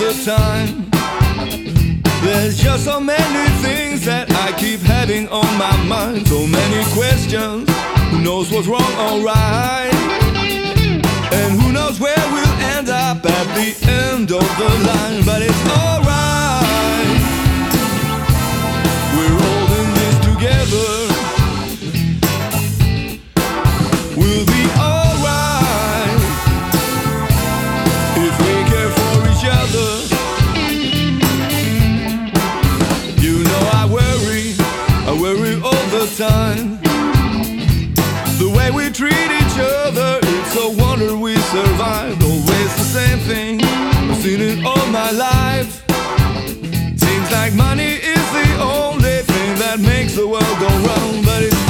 the time. There's just so many things that I keep having on my mind. So many questions, who knows what's wrong or right? And who knows where we'll end up at the end of the line. But it's alright, we're all in this together. We'll be alright if we care for each other. You know I worry all the time. The way we treat each other, it's a wonder we survived. Always the same thing, I've seen it all my life. Seems like money is the only thing that makes the world go round. But it's